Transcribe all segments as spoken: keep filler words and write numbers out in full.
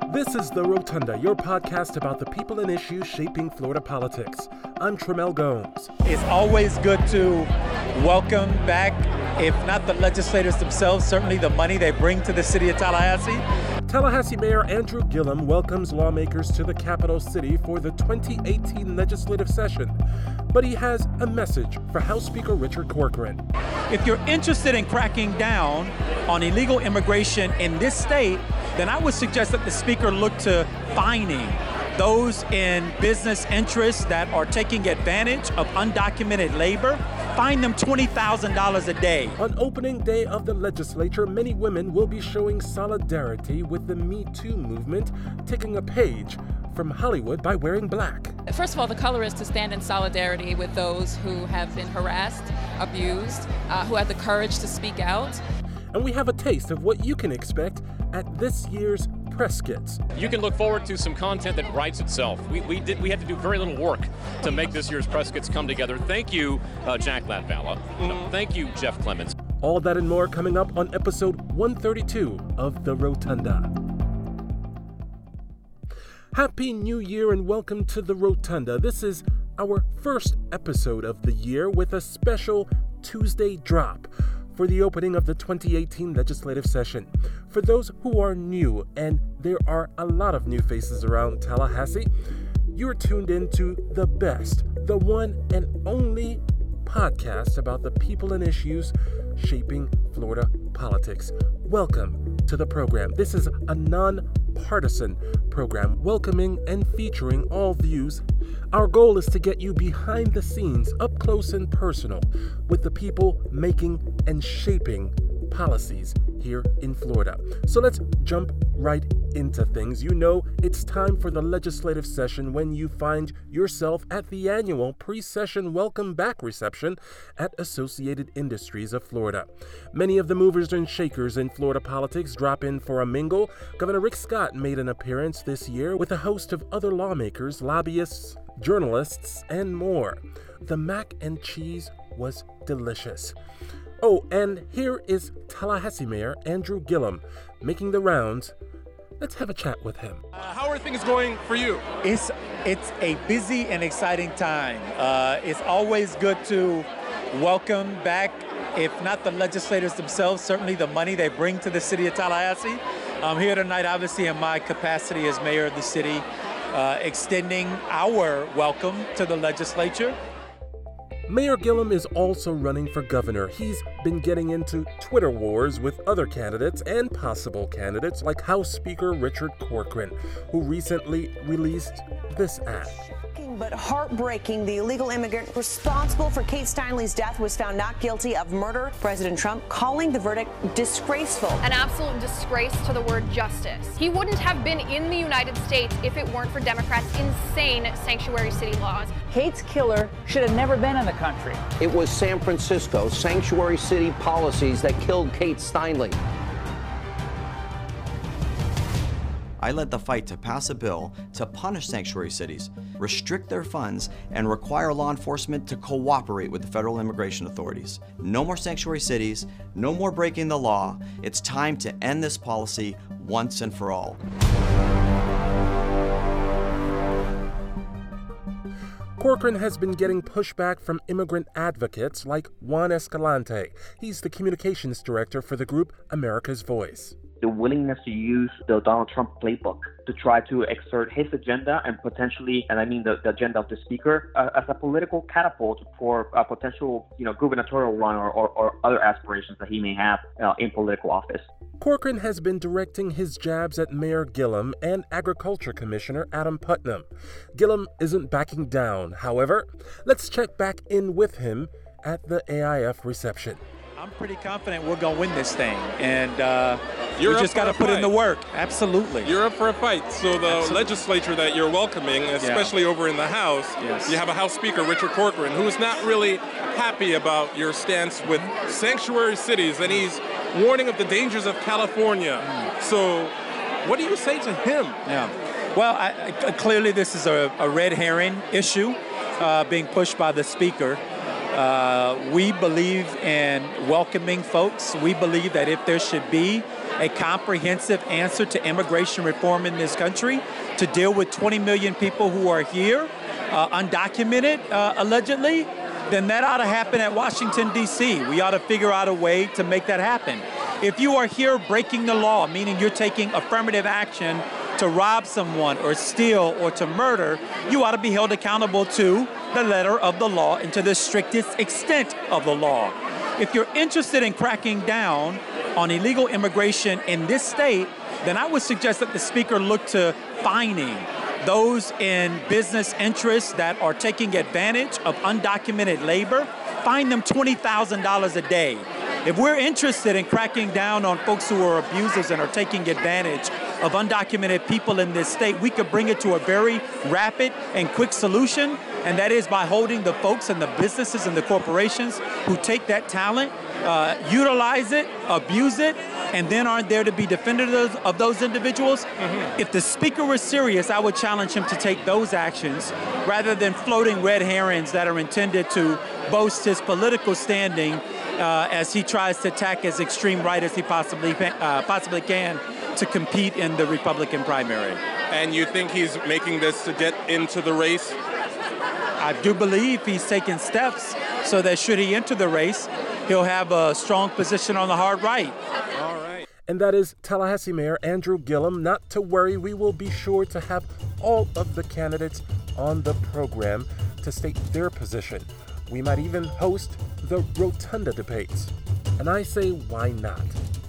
This is The Rotunda, your podcast about the people and issues shaping Florida politics. I'm Tramel Gomes. It's always good to welcome back, if not the legislators themselves, certainly the money they bring to the city of Tallahassee. Tallahassee Mayor Andrew Gillum welcomes lawmakers to the capital city for the twenty eighteen legislative session. But he has a message for House Speaker Richard Corcoran. If you're interested in cracking down on illegal immigration in this state, then I would suggest that the Speaker look to fining those in business interests that are taking advantage of undocumented labor. Fine them twenty thousand dollars a day. On opening day of the legislature, many women will be showing solidarity with the Me Too movement, taking a page from Hollywood by wearing black. First of all, the color is to stand in solidarity with those who have been harassed, abused, uh, who have the courage to speak out. And we have a taste of what you can expect at this year's press kits. You can look forward to some content that writes itself. We we did we had to do very little work to make this year's press kits come together. Thank you, uh, Jack Latvala. Mm. Thank you, Jeff Clemens. All that and more coming up on episode one thirty-two of The Rotunda. Happy New Year and welcome to The Rotunda. This is our first episode of the year with a special Tuesday drop for the opening of the twenty eighteen legislative session. For those who are new, and there are a lot of new faces around Tallahassee, you're tuned into the best, the one and only podcast about the people and issues shaping Florida politics. Welcome to the program. This is a non-partisan program welcoming and featuring all views. Our goal is to get you behind the scenes, up close and personal, with the people making and shaping policies here in Florida. So let's jump right into things. You know, it's time for the legislative session when you find yourself at the annual pre-session welcome back reception at Associated Industries of Florida. Many of the movers and shakers in Florida politics drop in for a mingle. Governor Rick Scott made an appearance this year with a host of other lawmakers, lobbyists, journalists, and more. The mac and cheese was delicious. Oh, and here is Tallahassee Mayor Andrew Gillum making the rounds. Let's have a chat with him. Uh, how are things going for you? It's it's a busy and exciting time. Uh, it's always good to welcome back, if not the legislators themselves, certainly the money they bring to the city of Tallahassee. I'm here tonight, obviously, in my capacity as mayor of the city, uh, extending our welcome to the legislature. Mayor Gillum is also running for governor. He's been getting into Twitter wars with other candidates and possible candidates like House Speaker Richard Corcoran, who recently released this ad. But heartbreaking, the illegal immigrant responsible for Kate Steinle's death was found not guilty of murder. President Trump calling the verdict disgraceful. An absolute disgrace to the word justice. He wouldn't have been in the United States if it weren't for Democrats' insane sanctuary city laws. Kate's killer should have never been in the country. It was San Francisco sanctuary city policies that killed Kate Steinle. I led the fight to pass a bill to punish sanctuary cities, restrict their funds, and require law enforcement to cooperate with the federal immigration authorities. No more sanctuary cities, no more breaking the law. It's time to end this policy once and for all. Corcoran has been getting pushback from immigrant advocates like Juan Escalante. He's the communications director for the group America's Voice. The willingness to use the Donald Trump playbook to try to exert his agenda and potentially, and I mean the, the agenda of the speaker, uh, as a political catapult for a potential, you know, gubernatorial run or, or, or other aspirations that he may have uh, in political office. Corcoran has been directing his jabs at Mayor Gillum and Agriculture Commissioner Adam Putnam. Gillum isn't backing down. However, let's check back in with him at the A I F reception. I'm pretty confident we're going to win this thing, and uh, You're we just got to put in the work. Absolutely. You're up for a fight. So the Absolutely. legislature that you're welcoming, especially yeah. over in the House, yes. you have a House Speaker, Richard Corcoran, who's not really happy about your stance with sanctuary cities, and he's warning of the dangers of California. Mm. So what do you say to him? Yeah. Well, I, I, clearly this is a, a red herring issue uh, being pushed by the Speaker. Uh, we believe in welcoming folks. We believe that if there should be a comprehensive answer to immigration reform in this country to deal with twenty million people who are here, uh, undocumented, uh, allegedly, then that ought to happen at Washington, D C We ought to figure out a way to make that happen. If you are here breaking the law, meaning you're taking affirmative action to rob someone or steal or to murder, you ought to be held accountable to the letter of the law and to the strictest extent of the law. If you're interested in cracking down on illegal immigration in this state, then I would suggest that the Speaker look to fining those in business interests that are taking advantage of undocumented labor. Fine them twenty thousand dollars a day. If we're interested in cracking down on folks who are abusers and are taking advantage of undocumented people in this state, we could bring it to a very rapid and quick solution, and that is by holding the folks and the businesses and the corporations who take that talent, uh, utilize it, abuse it, and then aren't there to be defenders of those individuals. Mm-hmm. If the Speaker was serious, I would challenge him to take those actions rather than floating red herrings that are intended to boast his political standing Uh, as he tries to attack as extreme right as he possibly uh, possibly can to compete in the Republican primary. And you think he's making this to get into the race? I do believe he's taking steps so that should he enter the race, he'll have a strong position on the hard right. All right. And that is Tallahassee Mayor Andrew Gillum. Not to worry, we will be sure to have all of the candidates on the program to state their position. We might even host the Rotunda debates. And I say, why not?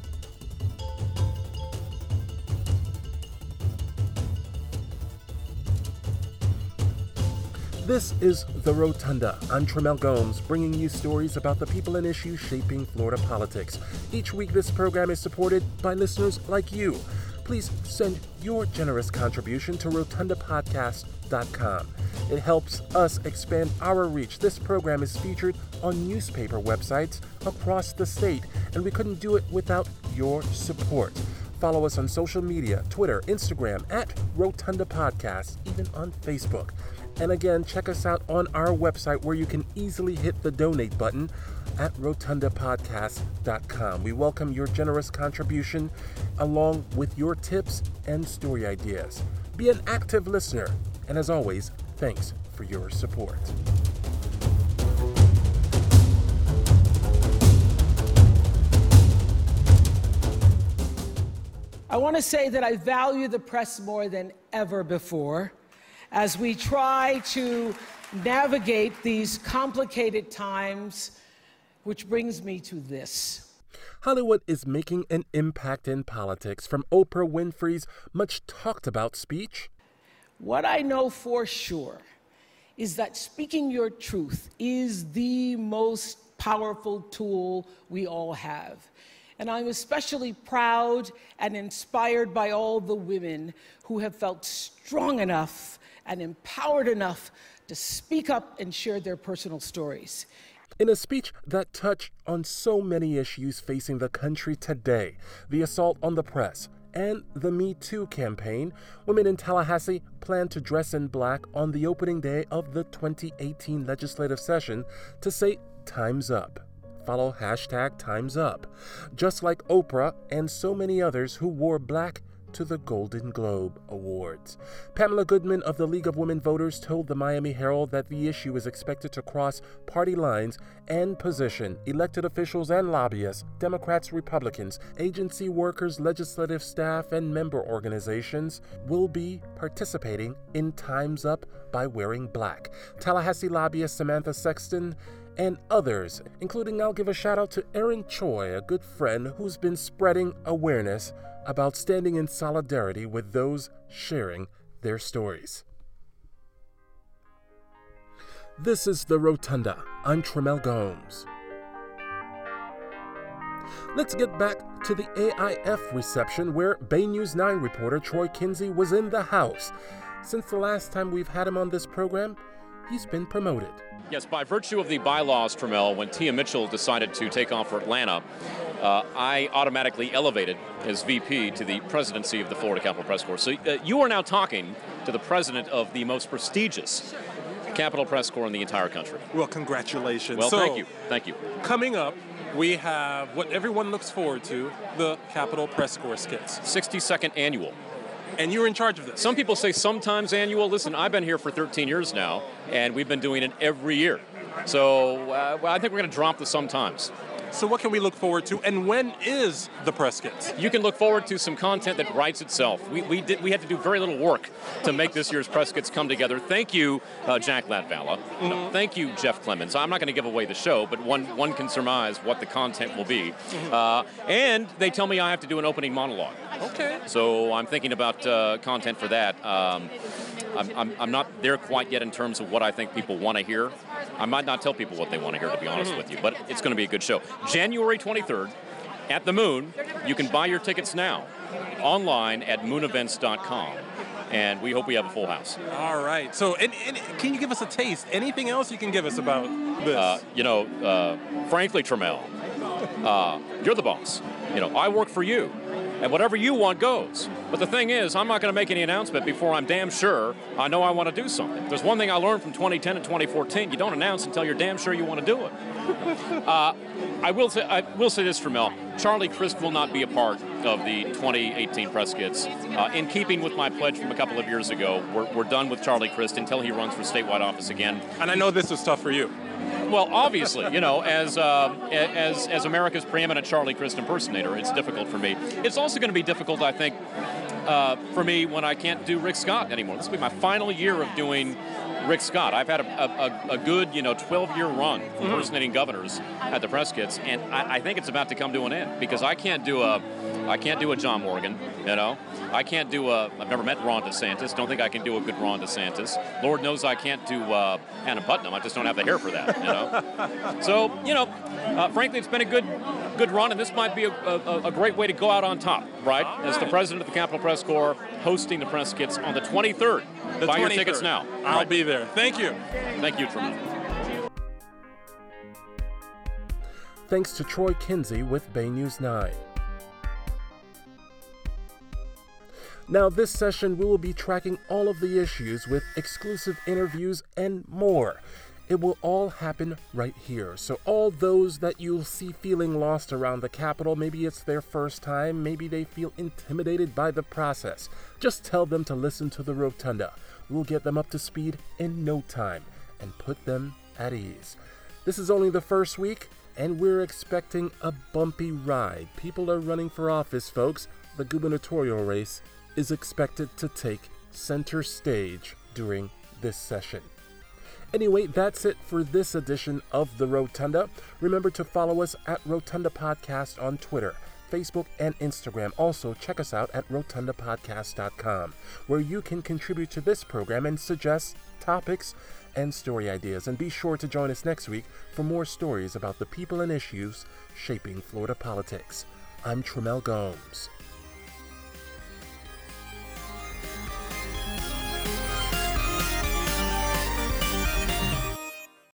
This is The Rotunda. I'm Tremel Gomes, bringing you stories about the people and issues shaping Florida politics. Each week, this program is supported by listeners like you. Please send your generous contribution to rotunda podcast dot com. It helps us expand our reach. This program is featured on newspaper websites across the state, and we couldn't do it without your support. Follow us on social media, Twitter, Instagram, at Rotunda Podcast, even on Facebook. And again, check us out on our website where you can easily hit the donate button at rotunda podcast dot com. We welcome your generous contribution along with your tips and story ideas. Be an active listener. And as always, thanks for your support. I want to say that I value the press more than ever before as we try to navigate these complicated times, which brings me to this. Hollywood is making an impact in politics, from Oprah Winfrey's much talked about speech. What I know for sure is that speaking your truth is the most powerful tool we all have. And I'm especially proud and inspired by all the women who have felt strong enough and empowered enough to speak up and share their personal stories. In a speech that touched on so many issues facing the country today, the assault on the press and the Me Too campaign, women in Tallahassee plan to dress in black on the opening day of the twenty eighteen legislative session to say time's up. Follow hashtag time's up, just like Oprah and so many others who wore black to the Golden Globe Awards. Pamela Goodman of the League of Women Voters told the Miami Herald that the issue is expected to cross party lines and position elected officials and lobbyists, Democrats, Republicans, agency workers, legislative staff, and member organizations will be participating in Time's Up by wearing black. Tallahassee lobbyist Samantha Sexton and others, including I'll give a shout out to Erin Choi, a good friend who's been spreading awareness about standing in solidarity with those sharing their stories. This is The Rotunda. I'm Tremel Gomes. Let's get back to the A I F reception where Bay News nine reporter Troy Kinsey was in the house. Since the last time we've had him on this program, he's been promoted. Yes, by virtue of the bylaws, Tremel, when Tia Mitchell decided to take off for Atlanta, uh, I automatically elevated as V P to the presidency of the Florida Capitol Press Corps. So uh, you are now talking to the president of the most prestigious Capitol Press Corps in the entire country. Well, congratulations. Well, so, thank you. Thank you. Coming up, we have what everyone looks forward to, the Capitol Press Corps skits. sixty-second annual. And you're in charge of this. Some people say sometimes annual. Listen, I've been here for thirteen years now, and we've been doing it every year. So uh, well, I think we're going to drop the sometimes. So what can we look forward to, and when is the press skits? You can look forward to some content that writes itself. We we did we had to do very little work to make this year's press skits come together. Thank you, uh, Jack Latvala. Mm-hmm. No, thank you, Jeff Clemens. I'm not going to give away the show, but one one can surmise what the content will be. Mm-hmm. Uh, and they tell me I have to do an opening monologue. Okay. So I'm thinking about uh, content for that. Um, I'm, I'm, I'm not there quite yet in terms of what I think people want to hear. I might not tell people what they want to hear, to be honest mm-hmm. with you, but it's going to be a good show. January twenty-third at the Moon. You can buy your tickets now online at moon events dot com. And we hope we have a full house. All right. So, and, and can you give us a taste? Anything else you can give us about this? Uh, you know, uh, frankly, Trammell, uh, you're the boss. You know, I work for you. And whatever you want goes. But the thing is, I'm not going to make any announcement before I'm damn sure I know I want to do something. There's one thing I learned from twenty ten and twenty fourteen. You don't announce until you're damn sure you want to do it. uh, I will say I will say this, Trammell. Charlie Crist will not be a part of the twenty eighteen press skits. Uh, in keeping with my pledge from a couple of years ago, we're, we're done with Charlie Crist until he runs for statewide office again. And I know this was tough for you. Well, obviously, you know, as uh, as as America's preeminent Charlie Crist impersonator, it's difficult for me. It's also going to be difficult, I think, uh, for me when I can't do Rick Scott anymore. This will be my final year of doing Rick Scott. I've had a, a, a good, you know, twelve-year run impersonating governors at the press kits, and I, I think it's about to come to an end because I can't do a, I can't do a John Morgan, you know. I can't do a. I've never met Ron DeSantis. Don't think I can do a good Ron DeSantis. Lord knows I can't do uh, Anna Putnam. I just don't have the hair for that, you know. So, you know, uh, frankly, it's been a good, good run, and this might be a, a, a great way to go out on top, right? right? As the president of the Capitol Press Corps, hosting the press kits on the twenty-third. The Buy twenty-third. your tickets now. I'll right. be there. Thank you. Thank you, Truman. Thanks to Troy Kinsey with Bay News nine. Now, this session we will be tracking all of the issues with exclusive interviews and more. It will all happen right here. So all those that you'll see feeling lost around the Capitol, maybe it's their first time, maybe they feel intimidated by the process, just tell them to listen to the Rotunda. We'll get them up to speed in no time and put them at ease. This is only the first week, and we're expecting a bumpy ride. People are running for office, folks. The gubernatorial race is expected to take center stage during this session. Anyway, that's it for this edition of The Rotunda. Remember to follow us at Rotunda Podcast on Twitter, Facebook, and Instagram. Also, check us out at rotunda podcast dot com, where you can contribute to this program and suggest topics and story ideas. And be sure to join us next week for more stories about the people and issues shaping Florida politics. I'm Trammell Gomes.